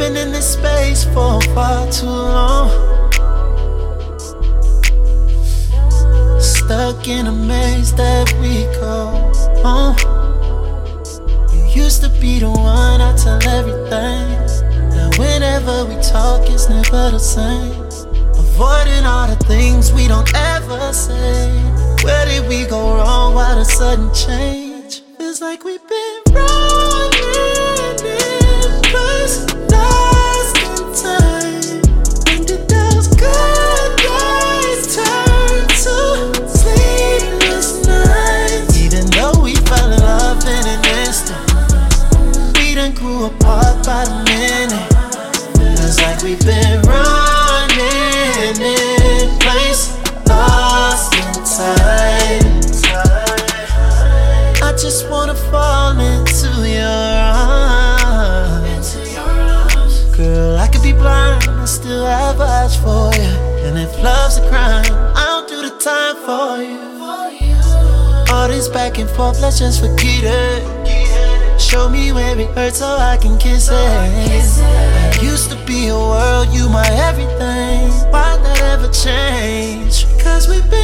been in this space for far too long. Stuck in a maze that we go on. You used to be the one I tell everything. Now whenever we talk, it's never the same. Avoiding all the things we don't ever say. Where did we go wrong? Why the sudden change? Feels like we've been running in place, lost in time. When did those good days turn to sleepless nights? Even though we fell in love in an instant, we done grew apart by the minute. Feels like we've been running in place, lost in time. I just wanna fall into your arms. Girl, I could be blind, I still have eyes for you. And if love's a crime, I don't do the time for you. All this back and forth, let's just forget it. Show me where it hurts so I can kiss it. I used to be a world, you my everything. Why'd that ever change? Cause we've been